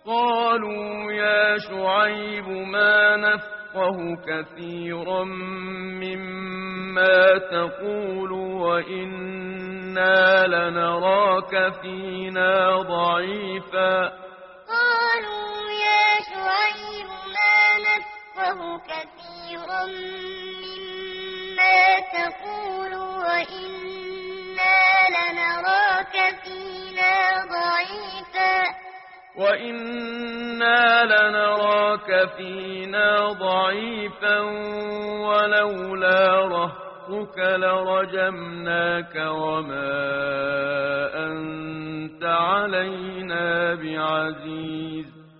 قالوا يا شعيب ما نفقه كثيرا مما تقول وإنا لنراك فينا ضعيفا. قالوا يا شعيب ما نفقه كثيرا مما تقول وإنا لنراك فينا ضعيفا ولولا رهطك لرجمناك وما أنت علينا بعزيز.